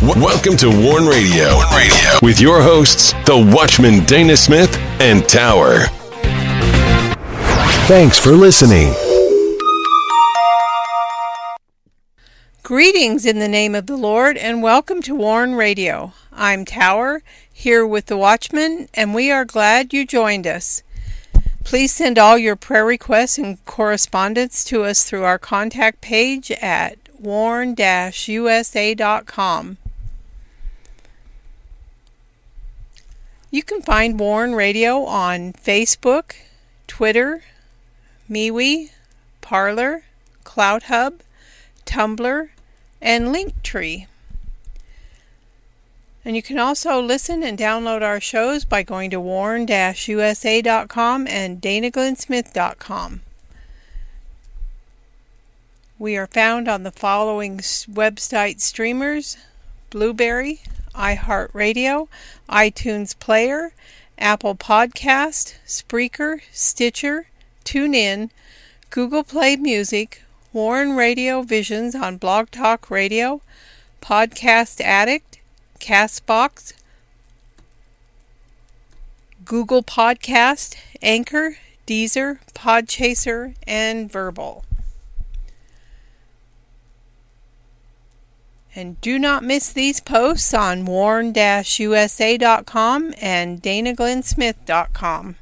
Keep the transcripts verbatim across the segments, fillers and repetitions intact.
W- welcome to Warn Radio. Warn Radio with your hosts, the Watchman Dana Smith and Tower. Thanks for listening. Greetings in the name of the Lord, and welcome to Warn Radio. I'm Tower, here with the Watchman, and we are glad you joined us. Please send all your prayer requests and correspondence to us through our contact page at warn dash u s a dot com. You can find Warn Radio on Facebook, Twitter, MeWe, Parler, CloutHub, Tumblr, and Linktree. And you can also listen and download our shows by going to warn dash u s a dot com and dana glenn smith dot com. We are found on the following website streamers: Blueberry, iHeartRadio, iTunes Player, Apple Podcast, Spreaker, Stitcher, TuneIn, Google Play Music, Warn Radio Visions on Blog Talk Radio, Podcast Addict, Castbox, Google Podcast, Anchor, Deezer, Podchaser, and Verbal. And do not miss these posts on warn dash u s a dot com and dana glenn smith dot com.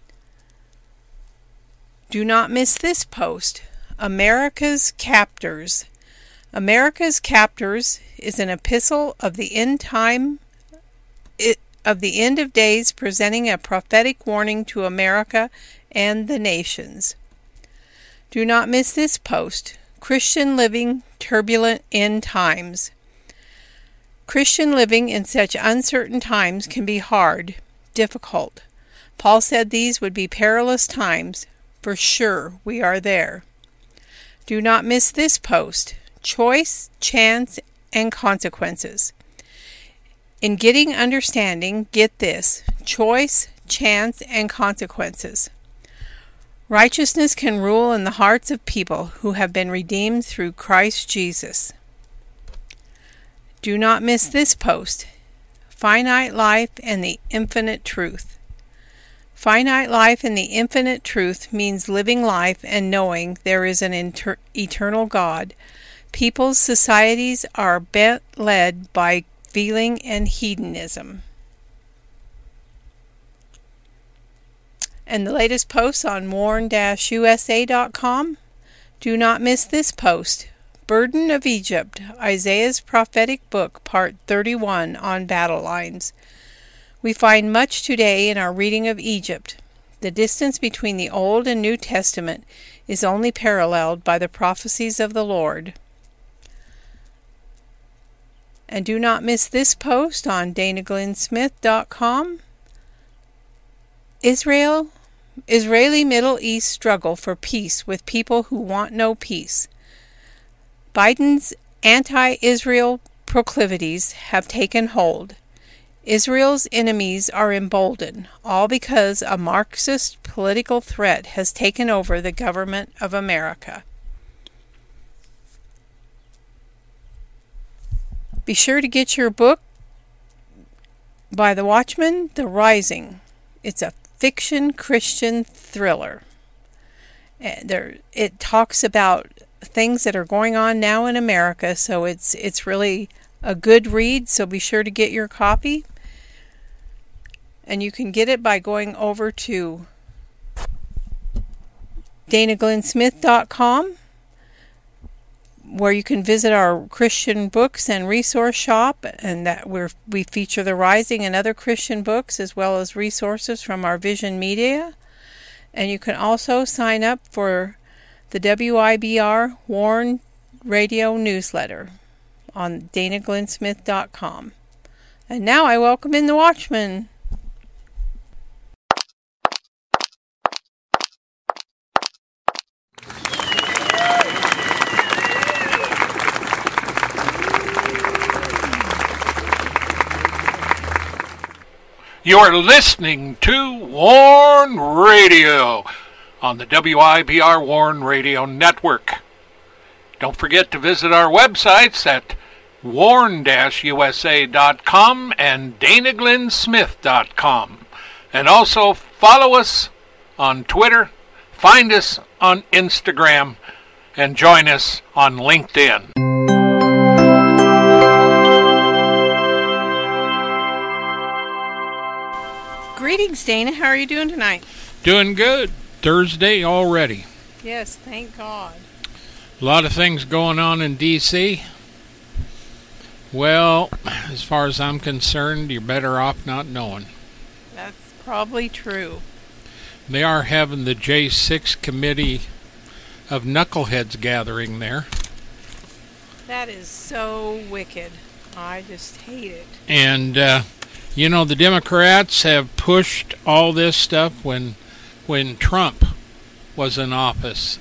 Do not miss this post, America's Captors. America's Captors is an epistle of the end time of the end of days, presenting a prophetic warning to America and the nations. Do not miss this post, Christian Living, Turbulent End Times. Christian living in such uncertain times can be hard, difficult. Paul said these would be perilous times. For sure, we are there. Do not miss this post, Choice, Chance, and Consequences. In getting understanding, get this, choice, chance, and consequences. Righteousness can rule in the hearts of people who have been redeemed through Christ Jesus. Do not miss this post, Finite Life and the Infinite Truth. Finite life and the infinite truth means living life and knowing there is an inter- eternal God. People's societies are bent led by feeling and hedonism. And the latest post on warn dash u s a dot com. Do not miss this post, Burden of Egypt, Isaiah's prophetic book, part thirty-one on battle lines. We find much today in our reading of Egypt. The distance between the Old and New Testament is only paralleled by the prophecies of the Lord. And do not miss this post on dana glenn smith dot com. Israel, Israeli Middle East struggle for peace with people who want no peace. Biden's anti-Israel proclivities have taken hold. Israel's enemies are emboldened, all because a Marxist political threat has taken over the government of America. Be sure to get your book by the Watchman, The Rising. It's a fiction Christian thriller. There, it talks about things that are going on now in America, so it's it's really a good read, so be sure to get your copy. And you can get it by going over to dana glenn smith dot com, where you can visit our Christian books and resource shop, and that we're, we feature The Rising and other Christian books, as well as resources from our Vision Media. And you can also sign up for the W I B R Warn Radio newsletter on dana glenn smith dot com. And now I welcome in the Watchman. You're listening to Warn Radio on the W I B R Warn Radio Network. Don't forget to visit our websites at warn dash U S A dot com and Dana Glenn Smith dot com. And also follow us on Twitter, find us on Instagram, and join us on LinkedIn. Greetings, Dana. How are you doing tonight? Doing good. Thursday already. Yes, thank God. A lot of things going on in D C Well, as far as I'm concerned, you're better off not knowing. That's probably true. They are having the J six Committee of Knuckleheads gathering there. That is so wicked. I just hate it. And, uh, you know, the Democrats have pushed all this stuff when, when Trump was in office.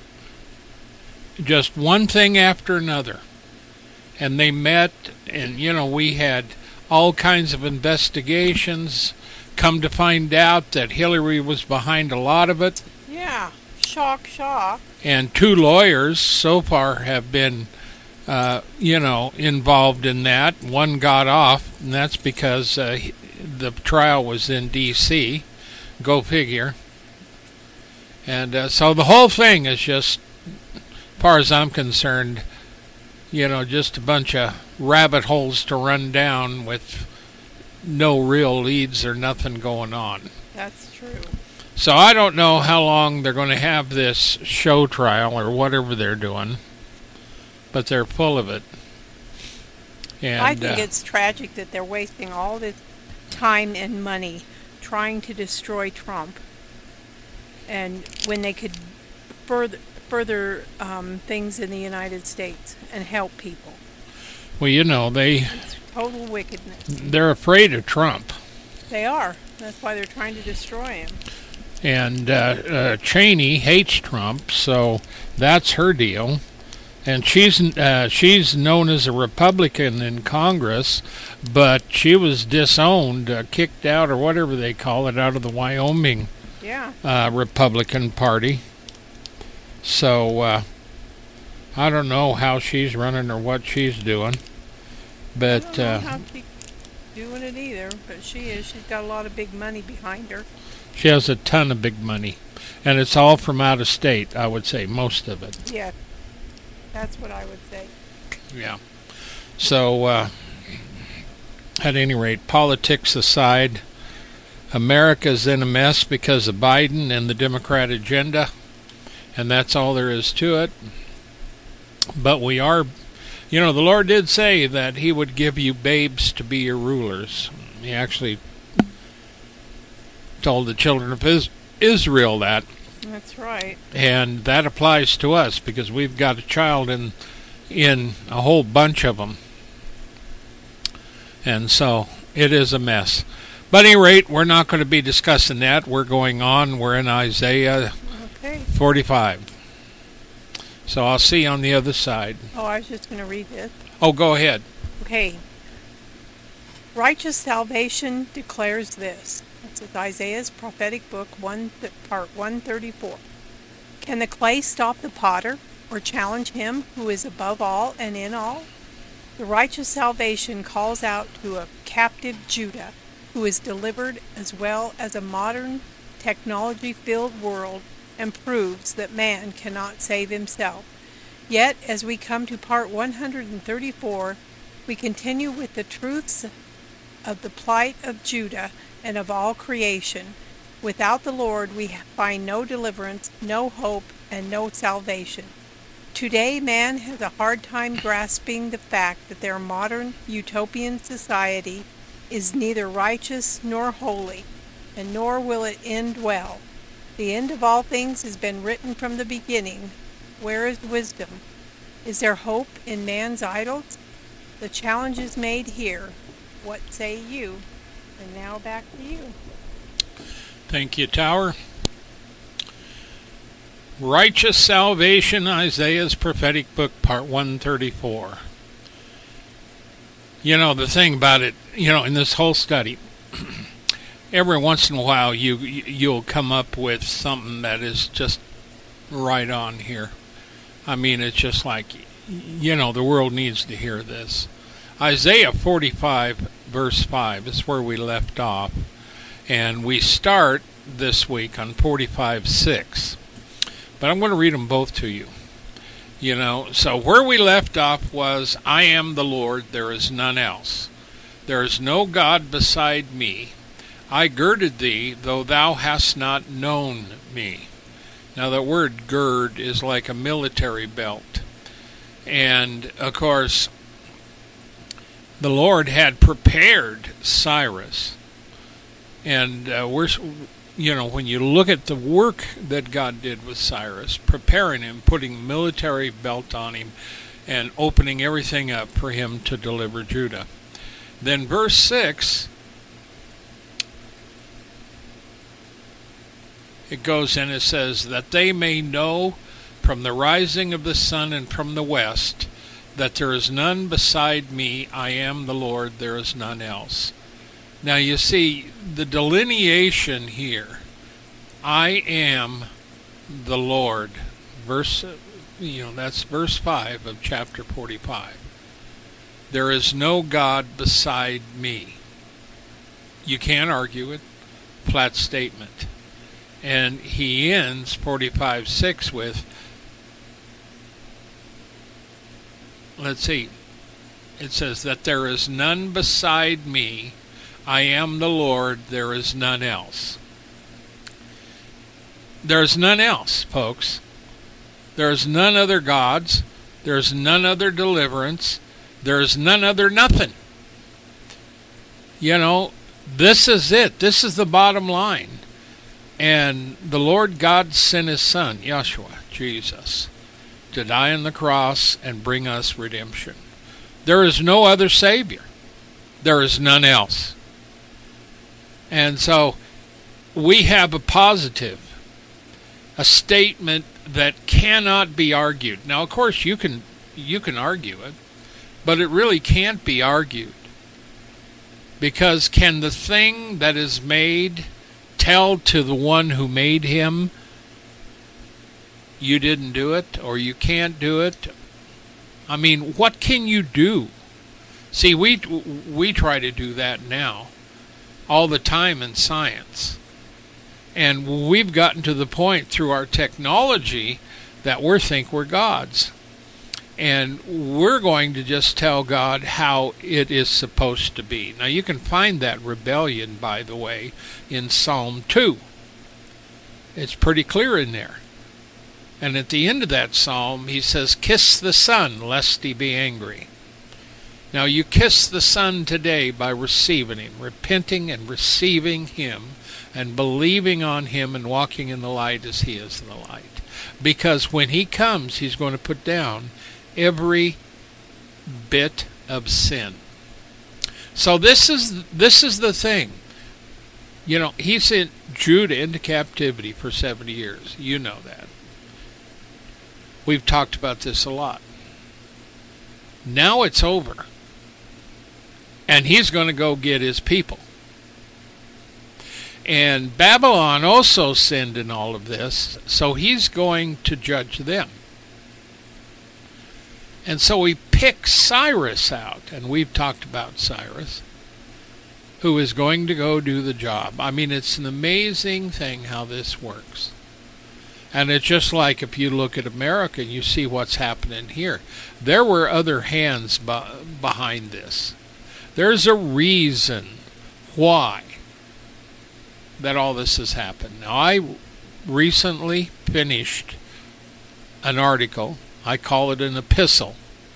Just one thing after another. And they met, and, you know, we had all kinds of investigations. Come to find out that Hillary was behind a lot of it. Yeah, shock, shock. And two lawyers so far have been, uh, you know, involved in that. One got off, and that's because uh, the trial was in D C Go figure. And uh, so the whole thing is just, as far as I'm concerned, you know, just a bunch of rabbit holes to run down with no real leads or nothing going on. That's true. So I don't know how long they're going to have this show trial or whatever they're doing, but they're full of it. And, I think uh, it's tragic that they're wasting all this time and money trying to destroy Trump, and when they could further further um, things in the United States and help people. Well, you know, they It's total wickedness. they're afraid of Trump. They are. That's why they're trying to destroy him. And uh, uh, Cheney hates Trump, so that's her deal. And she's uh, she's known as a Republican in Congress, but she was disowned, uh, kicked out, or whatever they call it, out of the Wyoming Yeah. uh, Republican Party. So uh, I don't know how she's running or what she's doing, I but don't know uh, how she's doing it either, but she is. She's got a lot of big money behind her. she has a ton of big money, and it's all from out of state. I would say most of it. Yeah. That's what I would say. Yeah. So, uh, at any rate, politics aside, America's in a mess because of Biden and the Democrat agenda, and that's all there is to it. But we are, you know, the Lord did say that He would give you babes to be your rulers. He actually told the children of Is- Israel that. That's right. And that applies to us because we've got a child in in a whole bunch of them. And so it is a mess. But at any rate, we're not going to be discussing that. We're going on. We're in Isaiah Okay. forty-five. So I'll see you on the other side. Oh, I was just going to read this. Oh, go ahead. Okay. Righteous salvation declares this. It's Isaiah's prophetic book, one th- part one thirty-four. Can the clay stop the potter, or challenge him who is above all and in all? The righteous salvation calls out to a captive Judah, who is delivered, as well as a modern, technology-filled world, and proves that man cannot save himself. Yet, as we come to part one thirty-four, we continue with the truths of the plight of Judah and of all creation. Without the Lord we find no deliverance, no hope, and no salvation. Today man has a hard time grasping the fact that their modern utopian society is neither righteous nor holy, and nor will it end well. The end of all things has been written from the beginning. Where is wisdom? Is there hope in man's idols? The challenge is made here. What say you? And now back to you. Thank you, Tower. Righteous Salvation, Isaiah's prophetic book, part one thirty-four. You know, the thing about it, you know, in this whole study, every once in a while you, you'll come up with something that is just right on here. I mean, it's just like, you know, the world needs to hear this. Isaiah forty-five, verse five is where we left off. And we start this week on forty-five six. But I'm going to read them both to you. You know, so where we left off was, I am the Lord, there is none else. There is no God beside me. I girded thee, though thou hast not known me. Now, the word gird is like a military belt. And, of course, the Lord had prepared Cyrus. And uh, we're, you know, when you look at the work that God did with Cyrus, preparing him, putting a military belt on him, and opening everything up for him to deliver Judah. Then verse six, it goes in, it says, that they may know from the rising of the sun and from the west, that there is none beside me. I am the Lord, there is none else. Now you see the delineation here. I am the Lord. Verse, you know, that's verse five of chapter forty-five. There is no God beside me. You can't argue it. Flat statement. And he ends forty-five six with, let's see, it says that there is none beside me. I am the Lord, there is none else. There's none else, folks. There's none other gods. There's none other deliverance. There's none other nothing. You know, this is it. This is the bottom line. And the Lord God sent his Son, Yeshua, Jesus, to die on the cross and bring us redemption. There is no other Savior. There is none else. And so we have a positive, a statement that cannot be argued. Now, of course, you can you can argue it, but it really can't be argued. Because can the thing that is made tell to the one who made him, you didn't do it, or you can't do it? I mean, what can you do? See, we we try to do that now all the time in science. And we've gotten to the point through our technology that we think we're gods. And we're going to just tell God how it is supposed to be. Now, you can find that rebellion, by the way, in Psalm two. It's pretty clear in there. And at the end of that psalm, he says, kiss the Son, lest he be angry. Now, you kiss the Son today by receiving him, repenting and receiving him, and believing on him and walking in the light as he is in the light. Because when he comes, he's going to put down every bit of sin. So this is this is the thing. You know, he sent Judah into captivity for seventy years. You know that. We've talked about this a lot. Now it's over. And he's going to go get his people. And Babylon also sinned in all of this, so he's going to judge them. And so he picks Cyrus out, and we've talked about Cyrus, who is going to go do the job. I mean, it's an amazing thing how this works. And it's just like if you look at America and you see what's happening here. There were other hands be- behind this. There's a reason why that all this has happened. Now, I recently finished an article. I call it an epistle.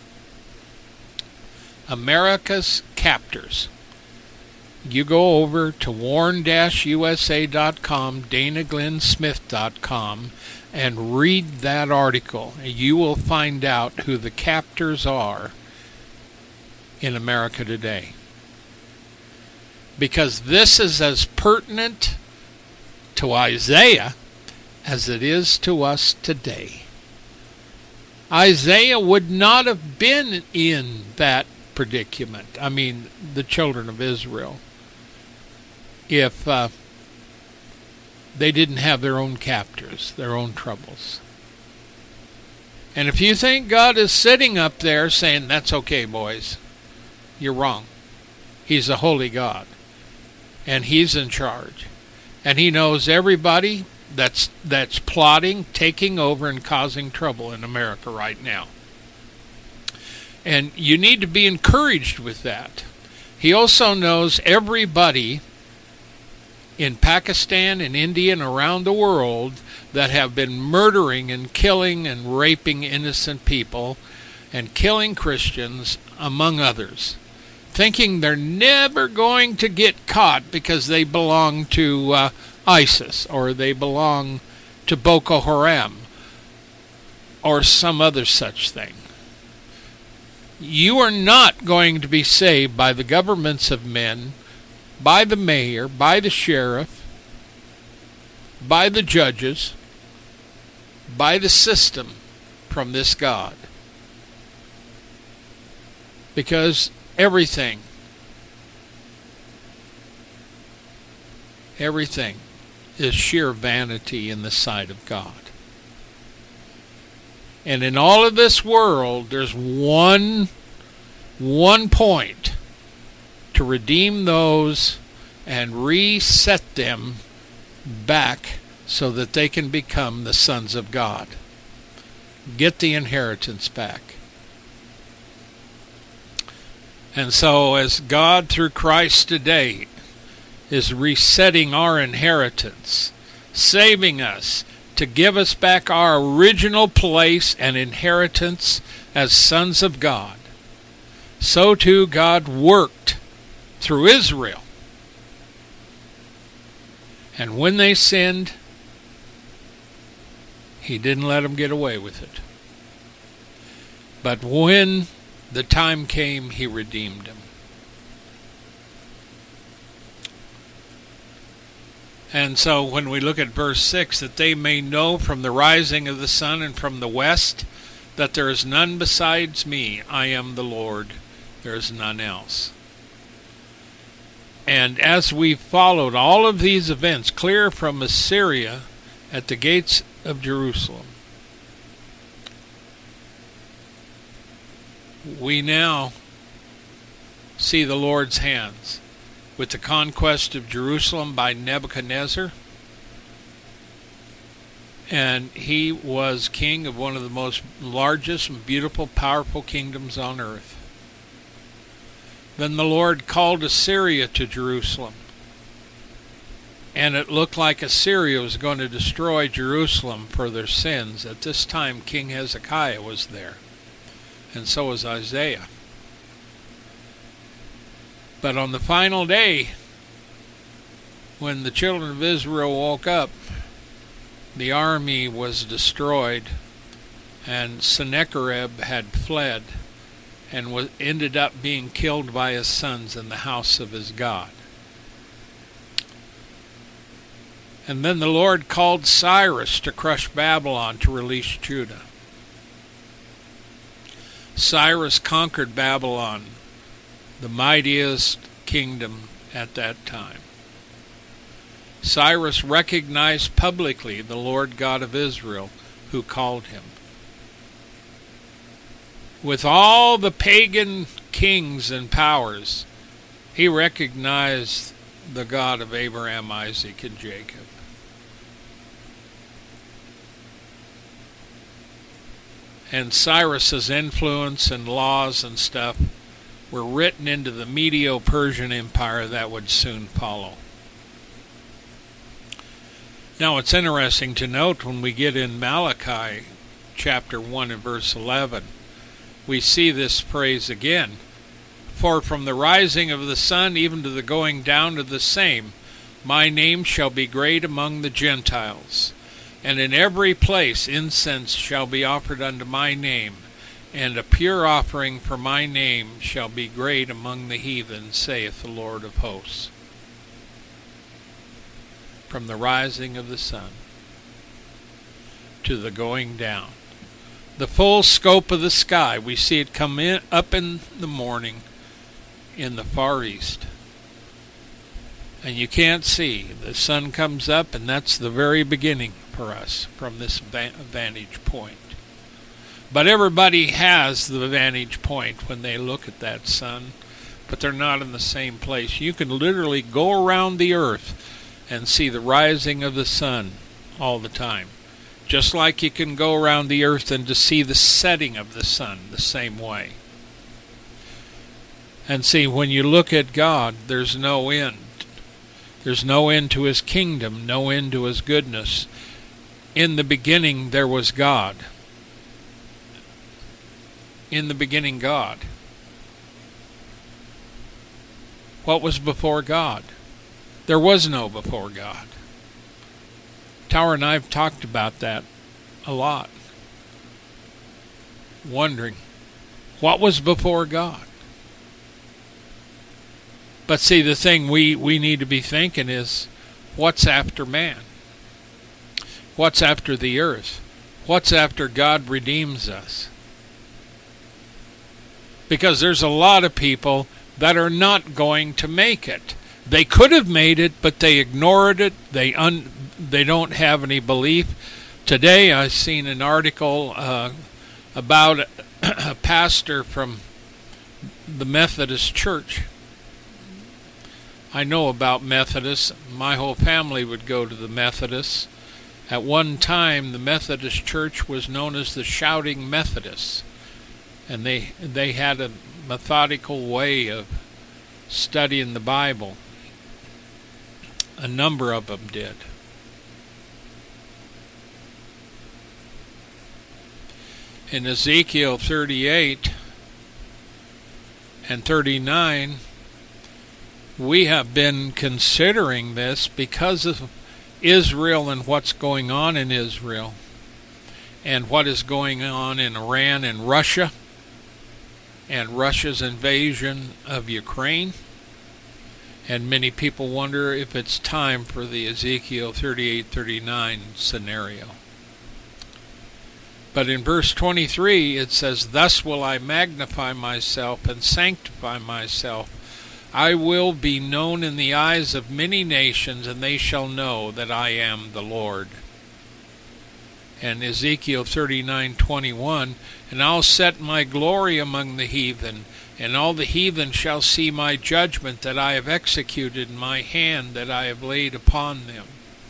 America's Captors. You go over to warn dash U S A dot com, dana glenn smith dot com, and read that article. You will find out who the captors are in America today. Because this is as pertinent to Isaiah as it is to us today. Isaiah would not have been in that predicament, I mean, the children of Israel, if uh, they didn't have their own captors, their own troubles. And if you think God is sitting up there saying, that's okay, boys, you're wrong. He's a holy God, and He's in charge. And He knows everybody that's that's plotting, taking over, and causing trouble in America right now. And you need to be encouraged with that. He also knows everybody in Pakistan and India and around the world that have been murdering and killing and raping innocent people and killing Christians, among others, thinking they're never going to get caught because they belong to uh, ISIS or they belong to Boko Haram or some other such thing. You are not going to be saved by the governments of men, by the mayor, by the sheriff, by the judges, by the system from this God. Because everything, everything is sheer vanity in the sight of God. And in all of this world, there's one, one point to redeem those and reset them back so that they can become the sons of God. Get the inheritance back. And so as God through Christ today is resetting our inheritance, saving us to give us back our original place and inheritance as sons of God, so too God worked through Israel. And when they sinned, He didn't let them get away with it. But when the time came, He redeemed them. And so when we look at verse six, that they may know from the rising of the sun and from the west that there is none besides me. I am the Lord. There is none else. And as we followed all of these events clear from Assyria at the gates of Jerusalem, we now see the Lord's hands with the conquest of Jerusalem by Nebuchadnezzar. And he was king of one of the most largest and beautiful, powerful kingdoms on earth. Then the Lord called Assyria to Jerusalem. And it looked like Assyria was going to destroy Jerusalem for their sins. At this time, King Hezekiah was there. And so was Isaiah. But on the final day, when the children of Israel woke up, the army was destroyed, and Sennacherib had fled and was, ended up being killed by his sons in the house of his God. And then the Lord called Cyrus to crush Babylon to release Judah. Cyrus conquered Babylon, the mightiest kingdom at that time. Cyrus recognized publicly the Lord God of Israel who called him. With all the pagan kings and powers, he recognized the God of Abraham, Isaac, and Jacob. And Cyrus's influence and laws and stuff were written into the Medo-Persian Empire that would soon follow. Now it's interesting to note when we get in Malachi chapter one and verse eleven, we see this phrase again. For from the rising of the sun even to the going down of the same, my name shall be great among the Gentiles. And in every place incense shall be offered unto my name, and a pure offering for my name shall be great among the heathen, saith the Lord of hosts. From the rising of the sun to the going down. The full scope of the sky, we see it come in up in the morning in the far east. And you can't see. The sun comes up, and that's the very beginning for us from this vantage point. But everybody has the vantage point when they look at that sun. but they're not in the same place. You can literally go around the earth and see the rising of the sun all the time. Just like you can go around the earth and to see the setting of the sun the same way. And see, when you look at God, there's no end. There's no end to his kingdom, no end to his goodness. In the beginning, there was God. In the beginning, God. What was before God? There was no before God. Tower and I have talked about that a lot. Wondering, what was before God? But see, the thing we, we need to be thinking is, what's after man? What's after the earth? What's after God redeems us? Because there's a lot of people that are not going to make it. They could have made it, but they ignored it. They un, they don't have any belief. Today I seen an article uh, about a, a pastor from the Methodist Church. I know about Methodists. My whole family would go to the Methodists. At one time, the Methodist Church was known as the Shouting Methodists. And they they had a methodical way of studying the Bible. A number of them did. In Ezekiel thirty-eight and thirty-nine, we have been considering this because of Israel and what's going on in Israel and what is going on in Iran and Russia and Russia's invasion of Ukraine. And many people wonder if it's time for the Ezekiel thirty-eight thirty-nine scenario. But in verse twenty-three it says, "Thus will I magnify myself and sanctify myself. I will be known in the eyes of many nations, and they shall know that I am the Lord." And Ezekiel thirty-nine twenty-one, "And I'll set my glory among the heathen, and all the heathen shall see my judgment that I have executed in my hand that I have laid upon them."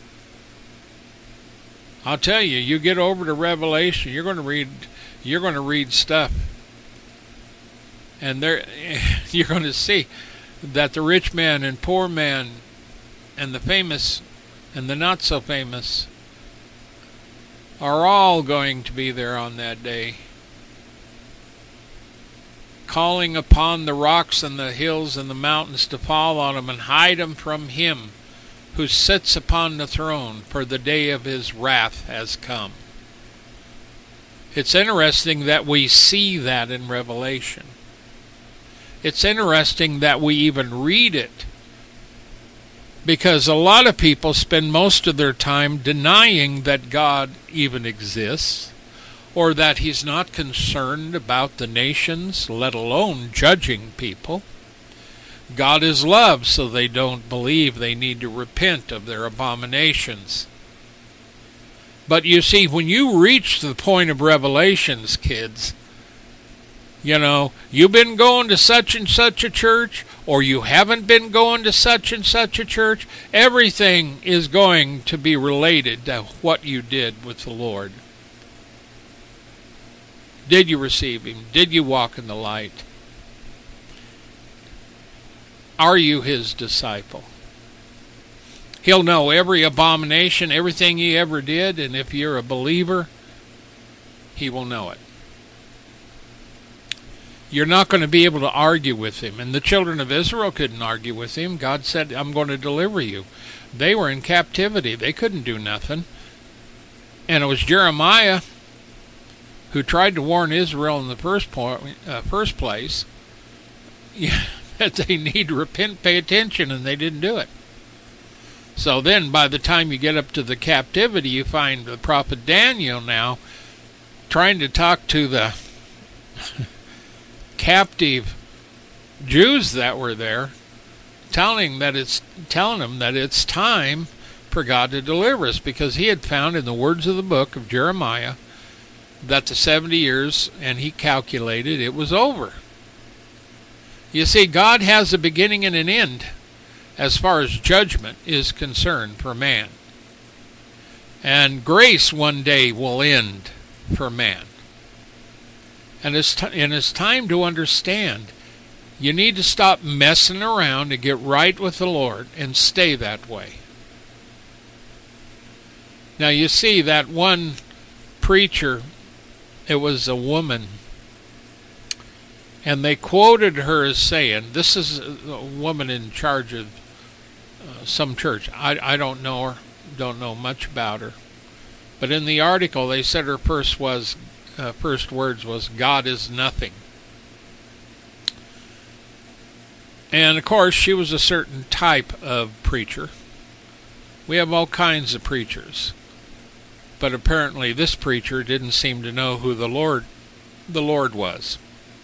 I'll tell you, you get over to Revelation, you're going to read, you're going to read stuff, and there, you're going to see that the rich man and poor man, and the famous and the not so famous, are all going to be there on that day, calling upon the rocks and the hills and the mountains to fall on them and hide them from him who sits upon the throne, for the day of his wrath has come. It's interesting that we see that in Revelation. It's interesting that we even read it, because a lot of people spend most of their time denying that God even exists, or that he's not concerned about the nations, let alone judging people. God is love, so they don't believe they need to repent of their abominations. But you see, when you reach the point of Revelations, kids, you know, you've been going to such and such a church, or you haven't been going to such and such a church, everything is going to be related to what you did with the Lord. Did you receive him? Did you walk in the light? Are you his disciple? He'll know every abomination, everything he ever did, and if you're a believer, he will know it. You're not going to be able to argue with him. And the children of Israel couldn't argue with him. God said, I'm going to deliver you. They were in captivity. They couldn't do nothing. And it was Jeremiah who tried to warn Israel in the first, point, uh, first place yeah, that they need to repent, pay attention, and they didn't do it. So then by the time you get up to the captivity, you find the prophet Daniel now trying to talk to the captive Jews that were there, telling that it's telling them that it's time for God to deliver us, because he had found in the words of the book of Jeremiah that the seventy years, and he calculated it was over. You see, God has a beginning and an end as far as judgment is concerned for man. And grace one day will end for man. And it's, t- and it's time to understand you need to stop messing around and get right with the Lord and stay that way. Now you see that one preacher, it was a woman, and they quoted her as saying, this is a woman in charge of uh, some church. I, I don't know her, don't know much about her. But in the article they said her first was uh, first words was, God is nothing. And of course she was a certain type of preacher. We have all kinds of preachers. But apparently this preacher didn't seem to know who the Lord the Lord was.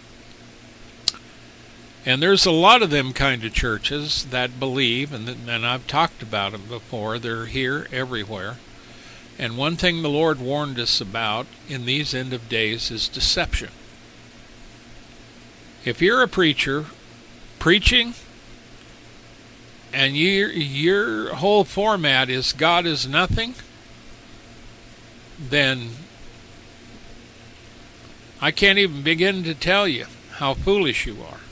And there's a lot of them kind of churches that believe, and, and I've talked about them before, they're here everywhere. And one thing the Lord warned us about in these end of days is deception. If you're a preacher preaching, and your your whole format is God is nothing, then I can't even begin to tell you how foolish you are.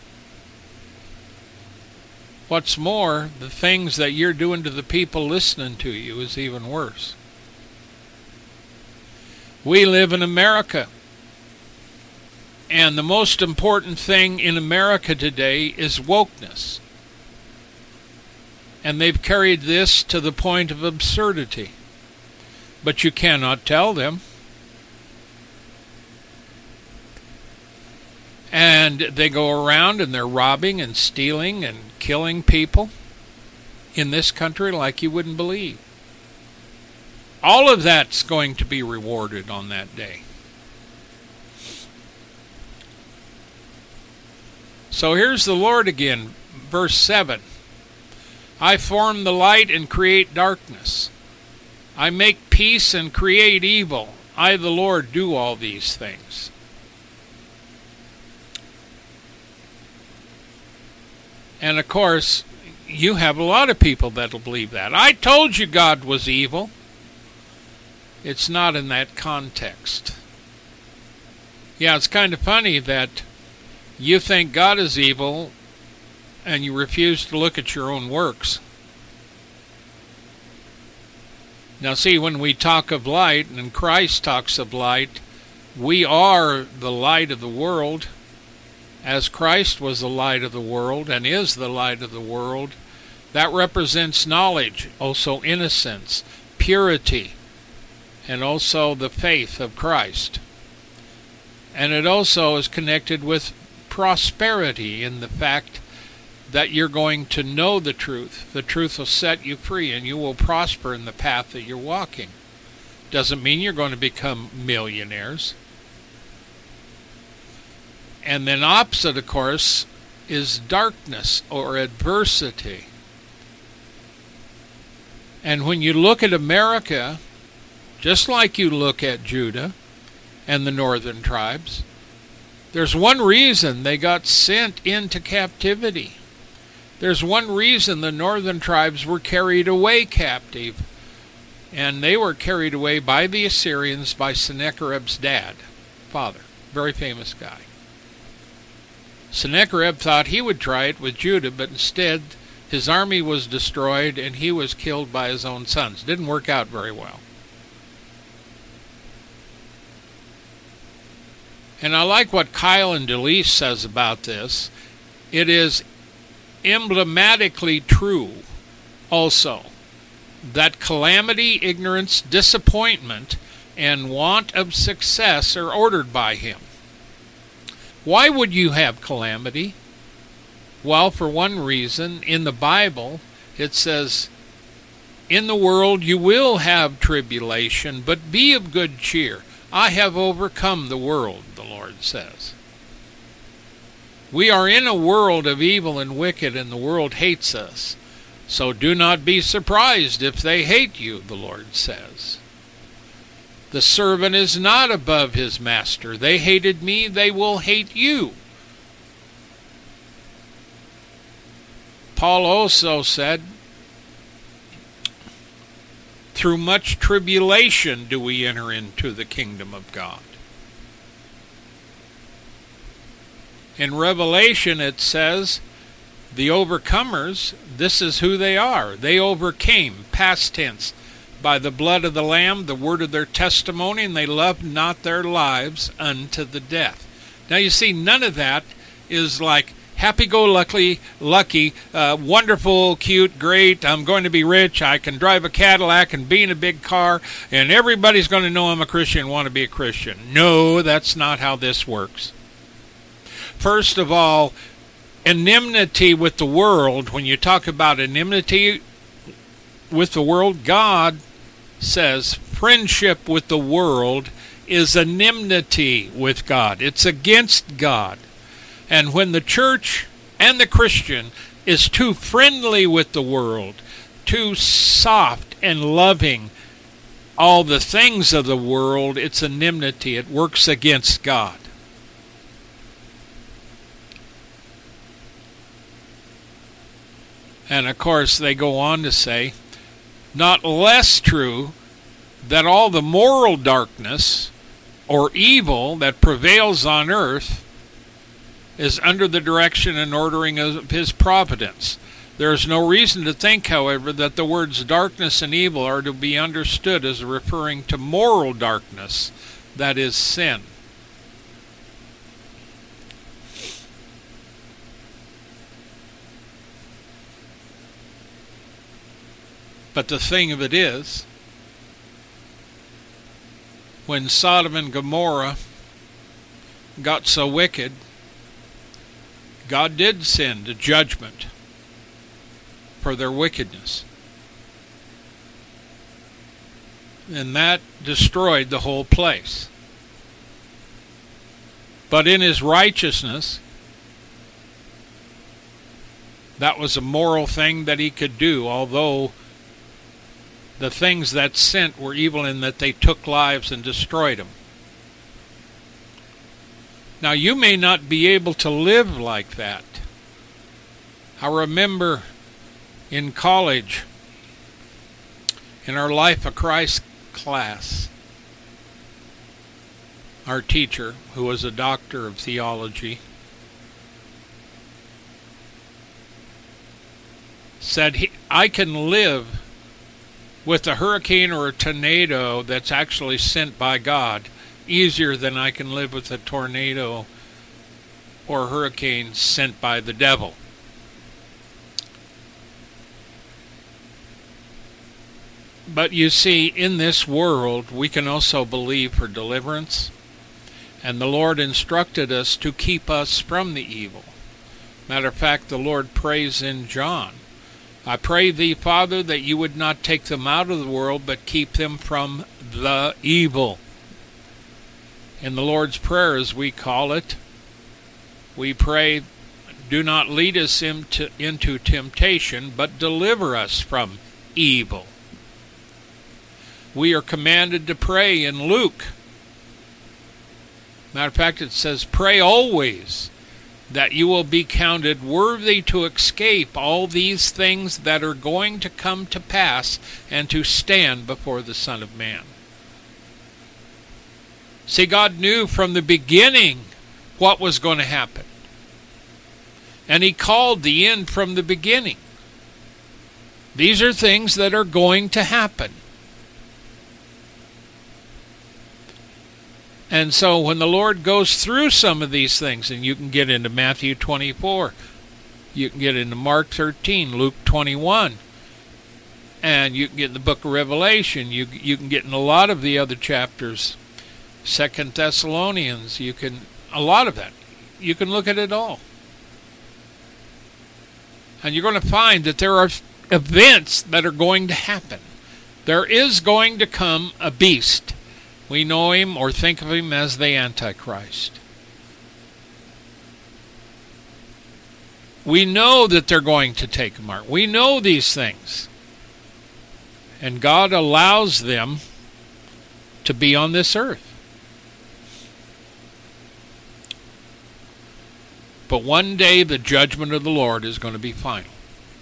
What's more, the things that you're doing to the people listening to you is even worse. We live in America, and the most important thing in America today is wokeness. And they've carried this to the point of absurdity. But you cannot tell them. And they go around and they're robbing and stealing and killing people in this country like you wouldn't believe. All of that's going to be rewarded on that day. So here's the Lord again, verse seven. I form the light and create darkness. I make peace and create evil. I, the Lord, do all these things. And of course, you have a lot of people that'll believe that. I told you God was evil. It's not in that context. Yeah, it's kind of funny that you think God is evil and you refuse to look at your own works. Now see, when we talk of light, and Christ talks of light, we are the light of the world. As Christ was the light of the world and is the light of the world, that represents knowledge, also innocence, purity, and also the faith of Christ. And it also is connected with prosperity in the fact that you're going to know the truth. The truth will set you free, and you will prosper in the path that you're walking. Doesn't mean you're going to become millionaires. And then opposite, of course, is darkness or adversity. And when you look at America, just like you look at Judah and the northern tribes, there's one reason they got sent into captivity. There's one reason the northern tribes were carried away captive. And they were carried away by the Assyrians by Sennacherib's dad, father, very famous guy. Sennacherib thought he would try it with Judah, but instead his army was destroyed and he was killed by his own sons. Didn't work out very well. And I like what Kyle and Delise says about this. It is emblematically true also that calamity, ignorance, disappointment, and want of success are ordered by him. Why would you have calamity? Well, for one reason, in the Bible, it says, in the world you will have tribulation, but be of good cheer. I have overcome the world, the Lord says. We are in a world of evil and wicked, and the world hates us. So do not be surprised if they hate you, the Lord says. The servant is not above his master. They hated me, they will hate you. Paul also said, through much tribulation do we enter into the kingdom of God. In Revelation it says, the overcomers, this is who they are. They overcame, past tense, by the blood of the Lamb, the word of their testimony, and they loved not their lives unto the death. Now you see, none of that is like happy-go-lucky, lucky, uh, wonderful, cute, great, I'm going to be rich, I can drive a Cadillac and be in a big car, and everybody's going to know I'm a Christian and want to be a Christian. No, that's not how this works. First of all, enmity with the world, when you talk about enmity with the world, God says friendship with the world is enmity with God. It's against God. And when the church and the Christian is too friendly with the world, too soft and loving all the things of the world, it's enmity. It works against God. And of course, they go on to say, not less true that all the moral darkness or evil that prevails on earth is under the direction and ordering of his providence. There is no reason to think, however, that the words darkness and evil are to be understood as referring to moral darkness, that is, sin. But the thing of it is, when Sodom and Gomorrah got so wicked, God did send a judgment for their wickedness. And that destroyed the whole place. But in his righteousness, that was a moral thing that he could do, although the things that sent were evil in that they took lives and destroyed them. Now, you may not be able to live like that. I remember in college, in our Life of Christ class, our teacher, who was a doctor of theology, said, he, I can live with a hurricane or a tornado that's actually sent by God easier than I can live with a tornado or a hurricane sent by the devil. But you see, in this world, we can also believe for deliverance, and the Lord instructed us to keep us from the evil. Matter of fact, the Lord prays in John, I pray thee, Father, that you would not take them out of the world, but keep them from the evil. In the Lord's Prayer, as we call it, we pray, do not lead us into, into temptation, but deliver us from evil. We are commanded to pray in Luke. Matter of fact, it says, pray always that you will be counted worthy to escape all these things that are going to come to pass and to stand before the Son of Man. See, God knew from the beginning what was going to happen. And he called the end from the beginning. These are things that are going to happen. And so when the Lord goes through some of these things, and you can get into Matthew twenty-four, you can get into Mark thirteen, Luke twenty-one, and you can get in the book of Revelation, you you can get in a lot of the other chapters, Second Thessalonians, you can, a lot of that. You can look at it all. And you're going to find that there are events that are going to happen. There is going to come a beast. We know him or think of him as the Antichrist. We know that they're going to take a mark. We know these things. And God allows them to be on this earth. But one day the judgment of the Lord is going to be final.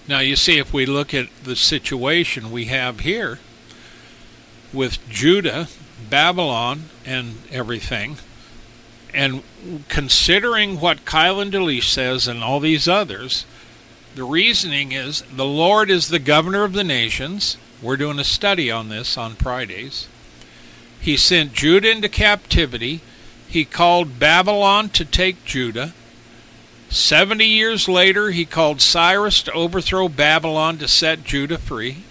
Now, you see, if we look at the situation we have here with Judah, Babylon, and everything, and considering what Keil de Leech says and all these others, the reasoning is the Lord is the governor of the nations. We're doing a study on this on Fridays. He sent Judah into captivity. He called Babylon to take Judah. Seventy years later, he called Cyrus to overthrow Babylon to set Judah free.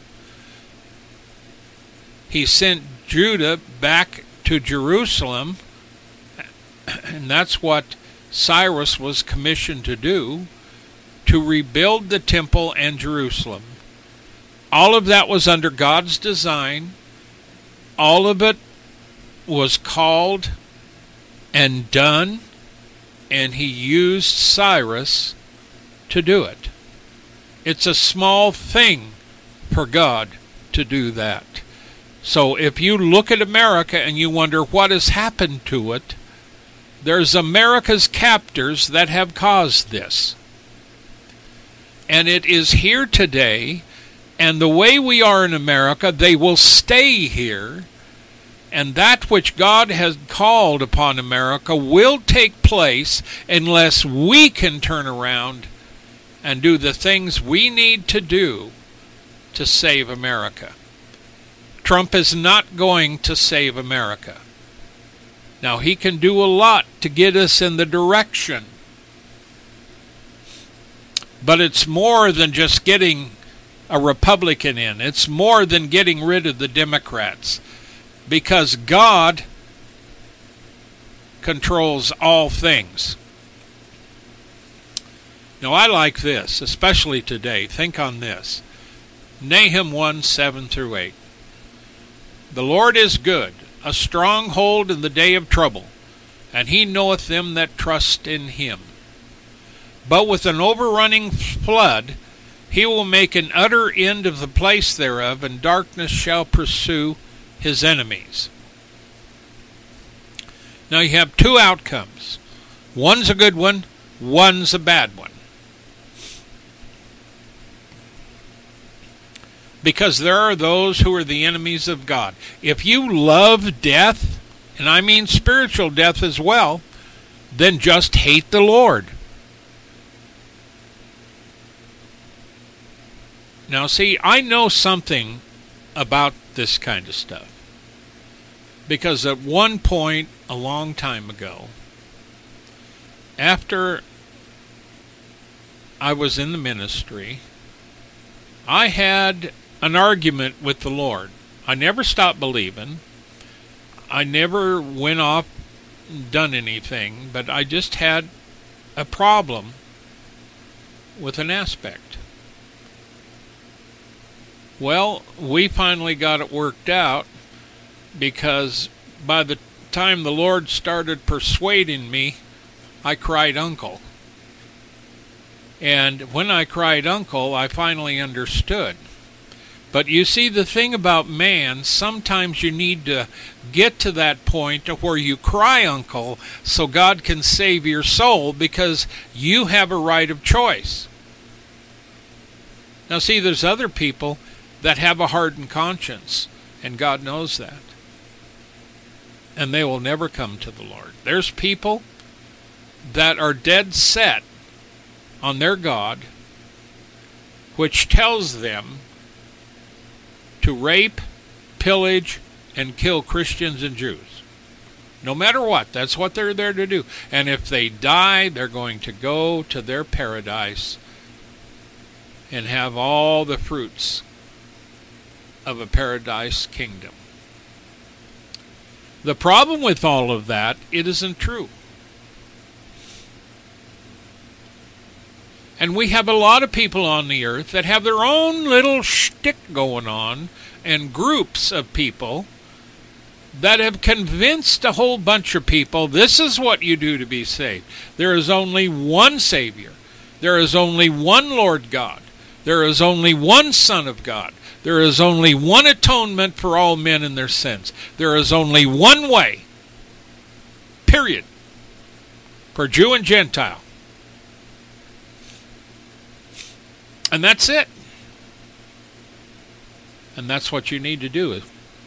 He sent Judah back to Jerusalem, and that's what Cyrus was commissioned to do, to rebuild the temple and Jerusalem. All of that was under God's design. All of it was called and done, and he used Cyrus to do it. It's a small thing for God to do that. So if you look at America and you wonder what has happened to it, there's America's captors that have caused this. And it is here today, and the way we are in America, they will stay here, and that which God has called upon America will take place unless we can turn around and do the things we need to do to save America. Trump is not going to save America. Now, he can do a lot to get us in the direction, but it's more than just getting a Republican in. It's more than getting rid of the Democrats, because God controls all things. Now, I like this, especially today. Think on this. Nahum one, seven through eight. The Lord is good, a stronghold in the day of trouble, and he knoweth them that trust in him. But with an overrunning flood, he will make an utter end of the place thereof, and darkness shall pursue his enemies. Now you have two outcomes. One's a good one, one's a bad one. Because there are those who are the enemies of God. If you love death, and I mean spiritual death as well, then just hate the Lord. Now see, I know something about this kind of stuff. Because at one point, a long time ago, after I was in the ministry, I had an argument with the Lord. I never stopped believing. I never went off and done anything, but I just had a problem with an aspect. Well, we finally got it worked out, because by the time the Lord started persuading me, I cried uncle. And when I cried uncle, I finally understood. But you see, the thing about man, sometimes you need to get to that point where you cry uncle so God can save your soul, because you have a right of choice. Now see, there's other people that have a hardened conscience, and God knows that. And they will never come to the Lord. There's people that are dead set on their God, which tells them to rape, pillage, and kill Christians and Jews. No matter what, that's what they're there to do. And if they die, they're going to go to their paradise and have all the fruits of a paradise kingdom. The problem with all of that, it isn't true. And we have a lot of people on the earth that have their own little shtick going on, and groups of people that have convinced a whole bunch of people this is what you do to be saved. There is only one Savior. There is only one Lord God. There is only one Son of God. There is only one atonement for all men and their sins. There is only one way, period, for Jew and Gentile. And that's it. And that's what you need to do.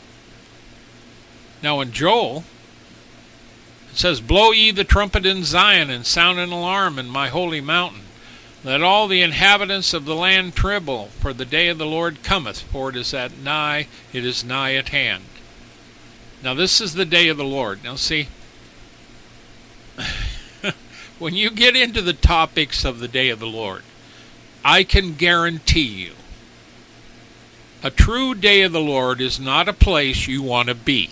Now in Joel, it says, "Blow ye the trumpet in Zion, and sound an alarm in my holy mountain. Let all the inhabitants of the land tremble, for the day of the Lord cometh, for it is at nigh, it is nigh at hand." Now this is the day of the Lord. Now see, when you get into the topics of the day of the Lord, I can guarantee you, a true day of the Lord is not a place you want to be.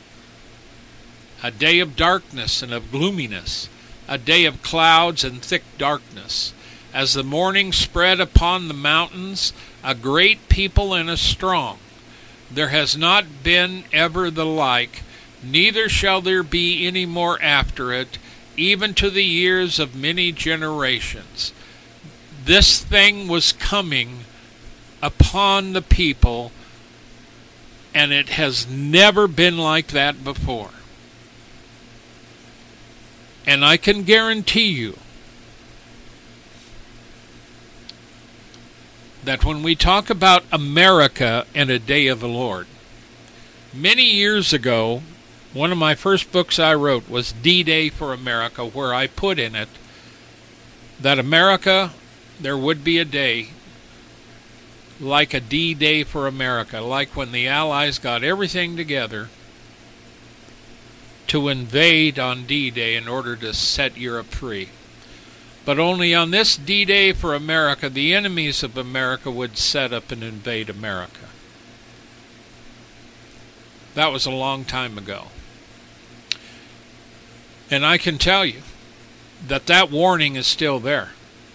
A day of darkness and of gloominess, a day of clouds and thick darkness. As the morning spread upon the mountains, a great people and a strong. There has not been ever the like, neither shall there be any more after it, even to the years of many generations. This thing was coming upon the people, and it has never been like that before. And I can guarantee you that when we talk about America and a day of the Lord, many years ago, one of my first books I wrote was D-Day for America, where I put in it that America, there would be a day like a D-Day for America, like when the Allies got everything together to invade on D-Day in order to set Europe free. But only on this D-Day for America, the enemies of America would set up and invade America. That was a long time ago. And I can tell you that that warning is still there.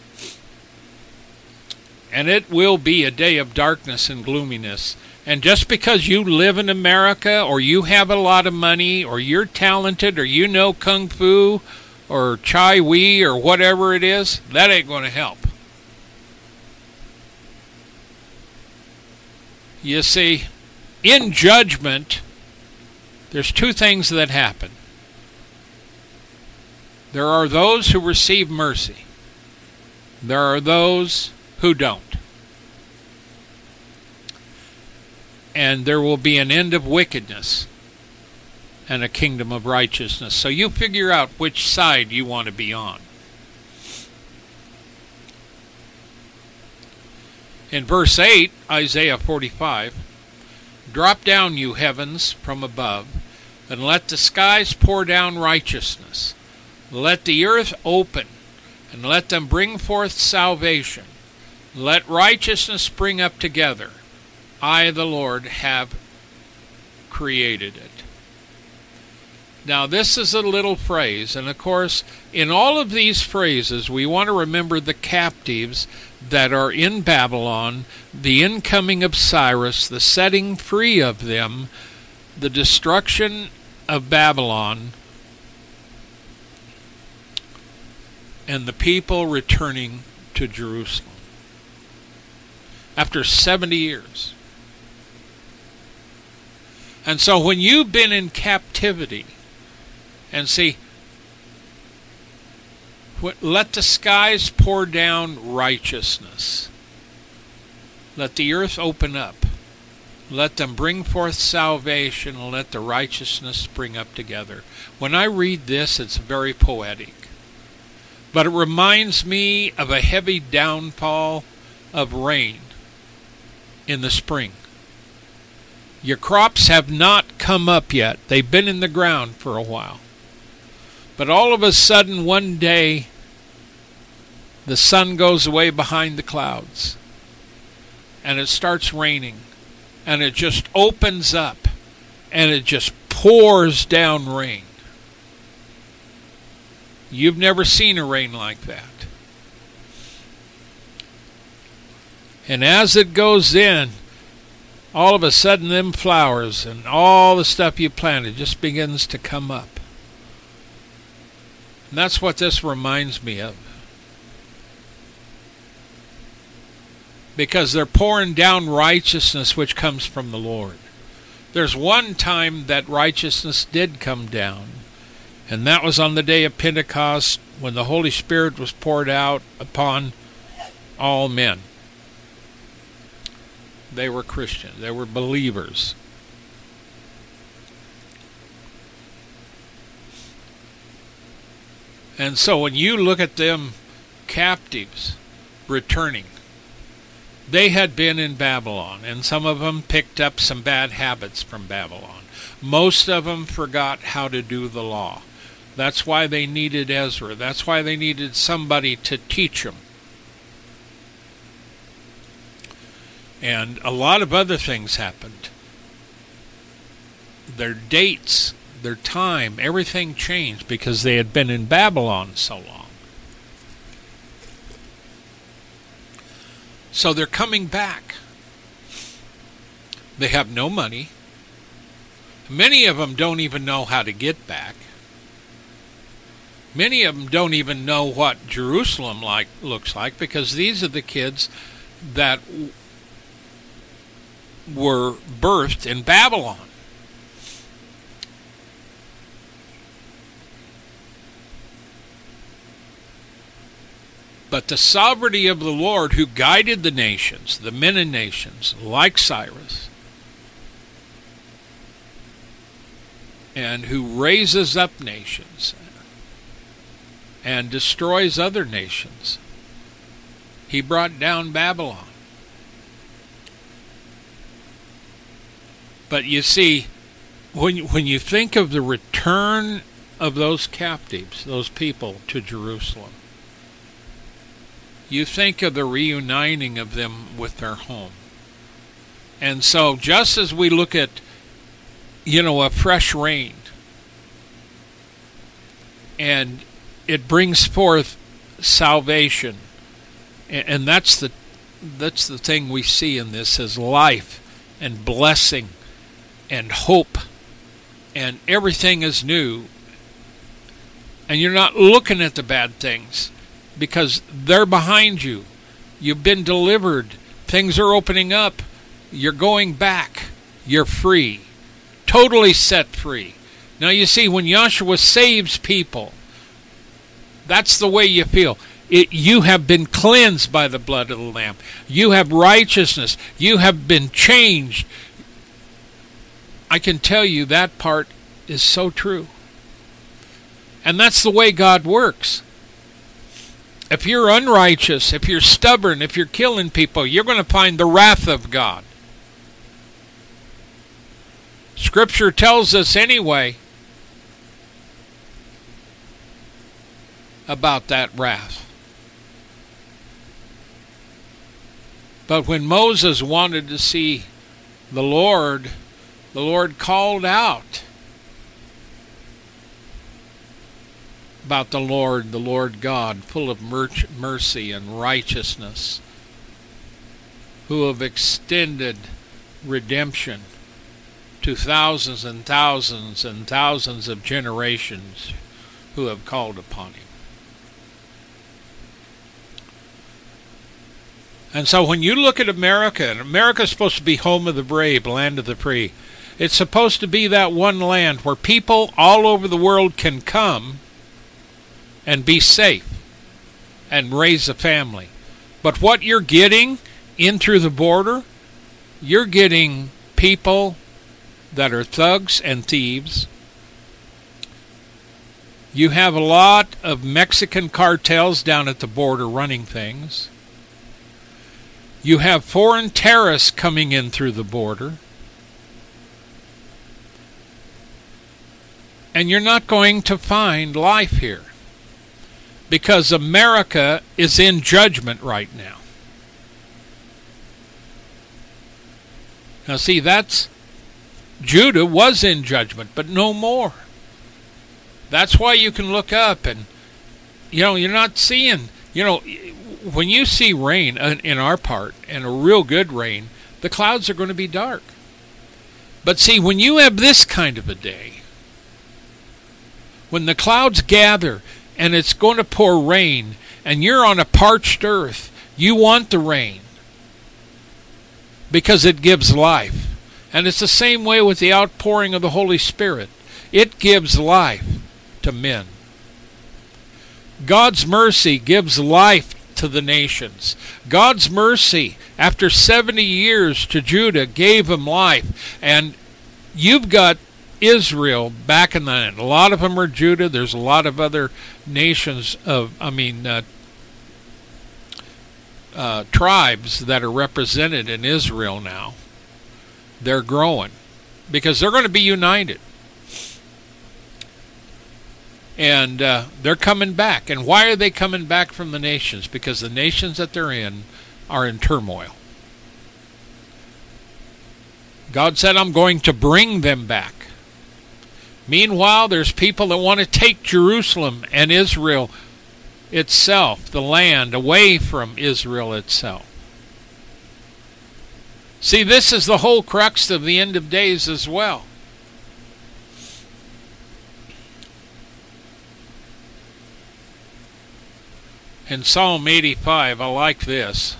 And it will be a day of darkness and gloominess. And just because you live in America, or you have a lot of money, or you're talented, or you know Kung Fu, or Chai Wei, or whatever it is, that ain't going to help. You see, in judgment, there's two things that happen. There are those who receive mercy. There are those who don't. And there will be an end of wickedness and a kingdom of righteousness. So you figure out which side you want to be on. In verse eight, Isaiah forty-five, "Drop down, you heavens, from above, and let the skies pour down righteousness. Let the earth open, and let them bring forth salvation. Let righteousness spring up together. I, the Lord, have created it." Now, this is a little phrase, and of course, in all of these phrases, we want to remember the captives that are in Babylon, the incoming of Cyrus, the setting free of them, the destruction of Babylon, and the people returning to Jerusalem after seventy years. And so when you've been in captivity, and see, let the skies pour down righteousness. Let the earth open up. Let them bring forth salvation, and let the righteousness spring up together. When I read this, it's very poetic. But it reminds me of a heavy downfall of rain in the spring. Your crops have not come up yet. They've been in the ground for a while. But all of a sudden, one day, the sun goes away behind the clouds, and it starts raining, and it just opens up, and it just pours down rain. You've never seen a rain like that. And as it goes in, all of a sudden them flowers and all the stuff you planted just begins to come up. And that's what this reminds me of. Because they're pouring down righteousness which comes from the Lord. There's one time that righteousness did come down, and that was on the day of Pentecost, when the Holy Spirit was poured out upon all men. They were Christians. They were believers. And so when you look at them captives returning, they had been in Babylon, and some of them picked up some bad habits from Babylon. Most of them forgot how to do the law. That's why they needed Ezra. That's why they needed somebody to teach them. And a lot of other things happened. Their dates, their time, everything changed because they had been in Babylon so long. So they're coming back. They have no money. Many of them don't even know how to get back. Many of them don't even know what Jerusalem like looks like, because these are the kids that were birthed in Babylon. But the sovereignty of the Lord, who guided the nations, the many nations, like Cyrus, and who raises up nations and destroys other nations, he brought down Babylon. But you see, when when you think of the return of those captives, those people to Jerusalem, you think of the reuniting of them with their home. And so just as we look at, you know, a fresh rain, and it brings forth salvation, and that's the that's the thing we see in this, is life and blessing and hope, and everything is new, and you're not looking at the bad things because they're behind you. You've been delivered. Things are opening up. You're going back. You're free. Totally set free. Now you see, when Yahshua saves people, that's the way you feel. It, you have been cleansed by the blood of the Lamb. You have righteousness. You have been changed. I can tell you that part is so true. And that's the way God works. If you're unrighteous, if you're stubborn, if you're killing people, you're going to find the wrath of God. Scripture tells us anyway about that wrath. But when Moses wanted to see the Lord, the Lord called out about the Lord, the Lord God, full of mercy and righteousness, who have extended redemption to thousands and thousands and thousands of generations who have called upon him. And so when you look at America, and America is supposed to be home of the brave, land of the free, it's supposed to be that one land where people all over the world can come and be safe and raise a family. But what you're getting in through the border, you're getting people that are thugs and thieves. You have a lot of Mexican cartels down at the border running things. You have foreign terrorists coming in through the border. And you're not going to find life here, because America is in judgment right now. Now see, that's, Judah was in judgment, but no more. That's why you can look up and, you know, you're not seeing, you know, when you see rain in our part, and a real good rain, the clouds are going to be dark. But see, when you have this kind of a day, when the clouds gather and it's going to pour rain, and you're on a parched earth, you want the rain because it gives life. And it's the same way with the outpouring of the Holy Spirit. It gives life to men. God's mercy gives life to the nations. God's mercy, after seventy years to Judah, gave him life. And you've got Israel back in the land. A lot of them are Judah. There's a lot of other nations of, I mean, uh, uh, tribes that are represented in Israel now. They're growing because they're going to be united. And uh, they're coming back. And why are they coming back from the nations? Because the nations that they're in are in turmoil. God said, I'm going to bring them back. Meanwhile, there's people that want to take Jerusalem and Israel itself, the land, away from Israel itself. See, this is the whole crux of the end of days as well. In Psalm eighty-five, I like this.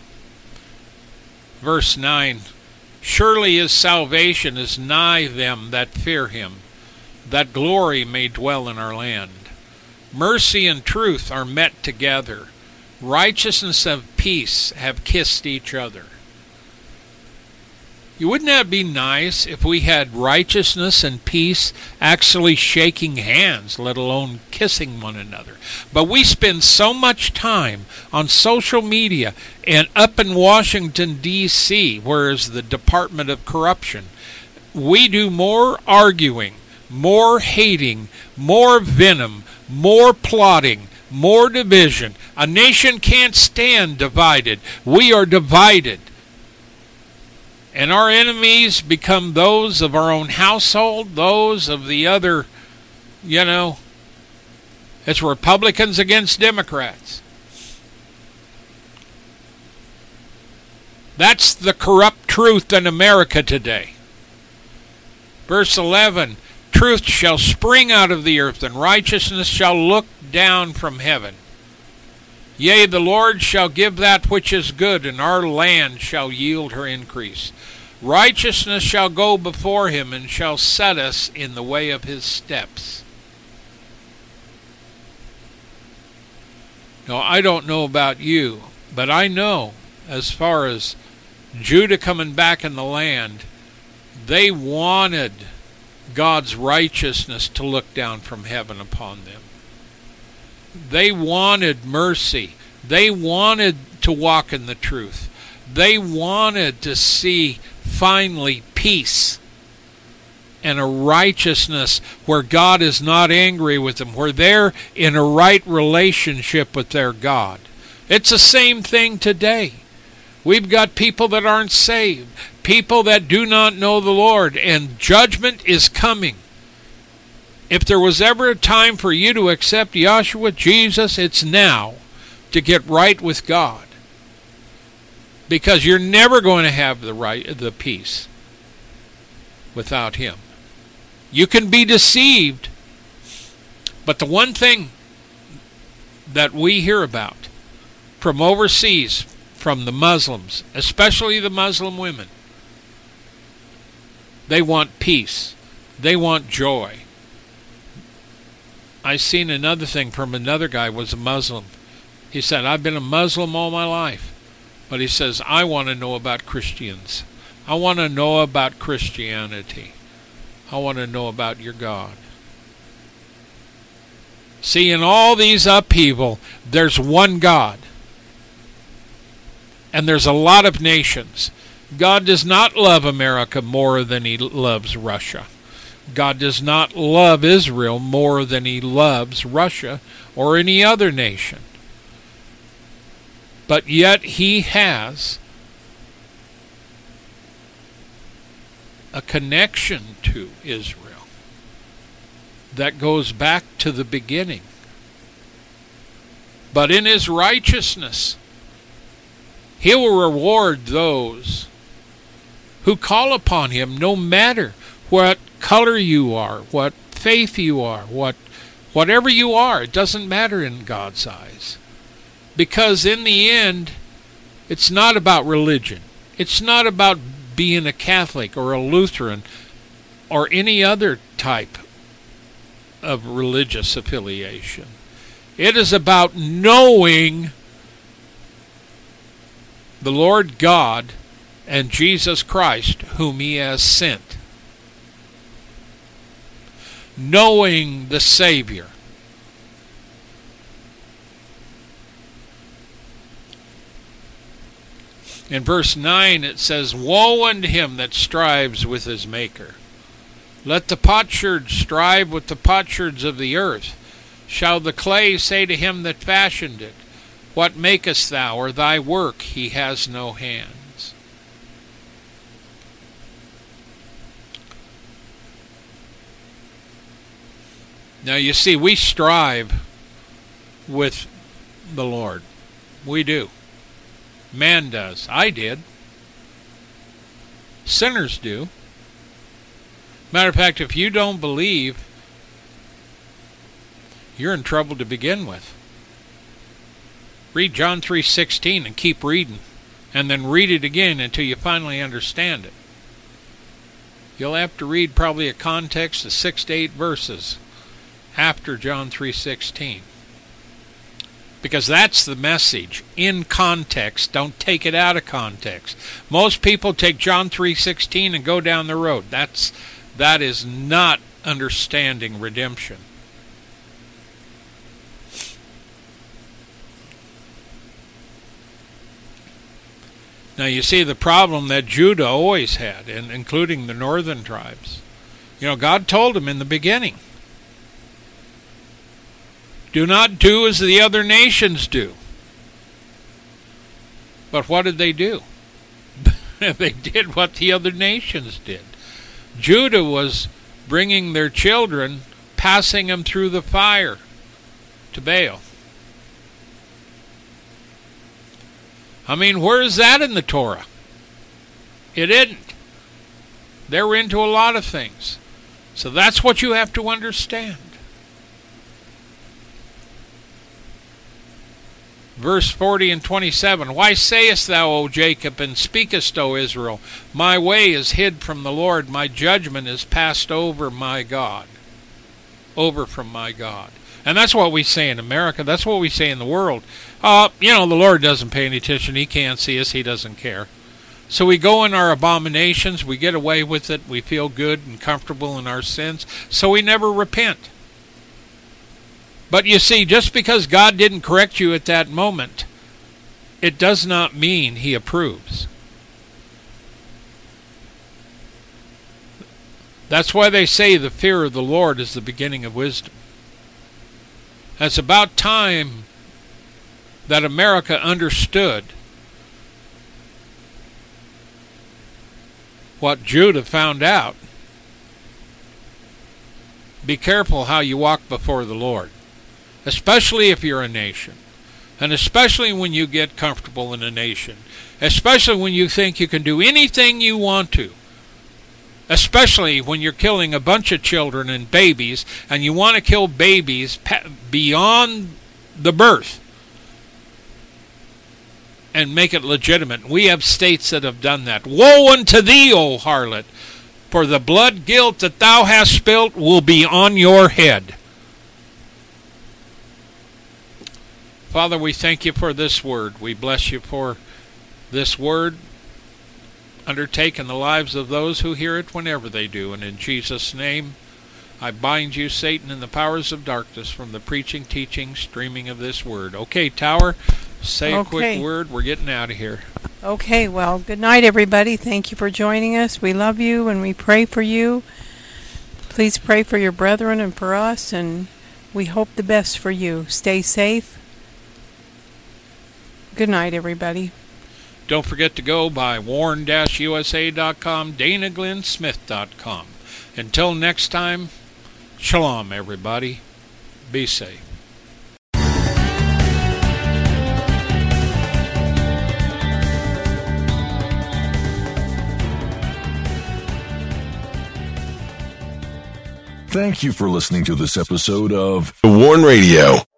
Verse nine, surely his salvation is nigh them that fear him, that glory may dwell in our land. Mercy and truth are met together. Righteousness and peace have kissed each other. Wouldn't that be nice if we had righteousness and peace actually shaking hands, let alone kissing one another? But we spend so much time on social media and up in Washington, D C, where is the Department of Corruption. We do more arguing, more hating, more venom, more plotting, more division. A nation can't stand divided. We are divided. And our enemies become those of our own household, those of the other, you know, it's Republicans against Democrats. That's the corrupt truth in America today. Verse eleven, truth shall spring out of the earth, and righteousness shall look down from heaven. Yea, the Lord shall give that which is good, and our land shall yield her increase. Righteousness shall go before him, and shall set us in the way of his steps. Now, I don't know about you, but I know, as far as Judah coming back in the land, they wanted God's righteousness to look down from heaven upon them. They wanted mercy. They wanted to walk in the truth. They wanted to see finally peace and a righteousness where God is not angry with them, where they're in a right relationship with their God. It's the same thing today. We've got people that aren't saved, people that do not know the Lord, and judgment is coming. If there was ever a time for you to accept Yahshua, Jesus, it's now to get right with God. Because you're never going to have the right, the peace without him. You can be deceived, but the one thing that we hear about from overseas, from the Muslims, especially the Muslim women, they want peace. They want joy. I seen another thing from another guy who was a Muslim. He said, I've been a Muslim all my life. But he says, I want to know about Christians. I want to know about Christianity. I want to know about your God. See, in all these upheaval, there's one God. And there's a lot of nations. God does not love America more than he loves Russia. God does not love Israel more than he loves Russia or any other nation. But yet he has a connection to Israel that goes back to the beginning. But in his righteousness, he will reward those who call upon him, no matter what color you are, what faith you are, what whatever you are. It doesn't matter in God's eyes. Because in the end, it's not about religion. It's not about being a Catholic or a Lutheran or any other type of religious affiliation. It is about knowing the Lord God and Jesus Christ, whom he has sent. Knowing the Savior. In verse nine it says, Woe unto him that strives with his Maker. Let the potsherds strive with the potsherds of the earth. Shall the clay say to him that fashioned it, What makest thou, or thy work? He has no hands. Now you see, we strive with the Lord. We do. Man does. I did. Sinners do. Matter of fact, if you don't believe, you're in trouble to begin with. Read John three sixteen and keep reading, and then read it again until you finally understand it. You'll have to read probably a context of six to eight verses after John three sixteen. Because that's the message, in context. Don't take it out of context. Most people take John three sixteen and go down the road. That's that is not understanding redemption. Now you see the problem that Judah always had, and including the northern tribes. You know, God told them in the beginning, do not do as the other nations do. But what did they do? They did what the other nations did. Judah was bringing their children, passing them through the fire to Baal. I mean, where is that in the Torah? It isn't. They were into a lot of things. So that's what you have to understand. Verse forty and twenty-seven, Why sayest thou, O Jacob, and speakest, O Israel, My way is hid from the Lord, my judgment is passed over my God. Over from my God. And that's what we say in America. That's what we say in the world. Uh, you know, the Lord doesn't pay any attention. He can't see us. He doesn't care. So we go in our abominations. We get away with it. We feel good and comfortable in our sins. So we never repent. But you see, just because God didn't correct you at that moment, it does not mean He approves. That's why they say the fear of the Lord is the beginning of wisdom. It's about time that America understood what Judah found out. Be careful how you walk before the Lord, especially if you're a nation, and especially when you get comfortable in a nation, especially when you think you can do anything you want to, especially when you're killing a bunch of children and babies, and you want to kill babies beyond the birth and make it legitimate. We have states that have done that. Woe unto thee, O harlot, for the blood guilt that thou hast spilt will be on your head. Father, we thank you for this word. We bless you for this word undertake in the lives of those who hear it whenever they do. And in Jesus' name, I bind you, Satan, and the powers of darkness from the preaching, teaching, streaming of this word. Okay, Tower, say Okay. a quick word. We're getting out of here. Okay, well, good night, everybody. Thank you for joining us. We love you and we pray for you. Please pray for your brethren and for us, and we hope the best for you. Stay safe. Good night, everybody. Don't forget to go by warn dash U S A dot com, Dana Glenn Smith dot com. Until next time, shalom, everybody. Be safe. Thank you for listening to this episode of Warn Radio.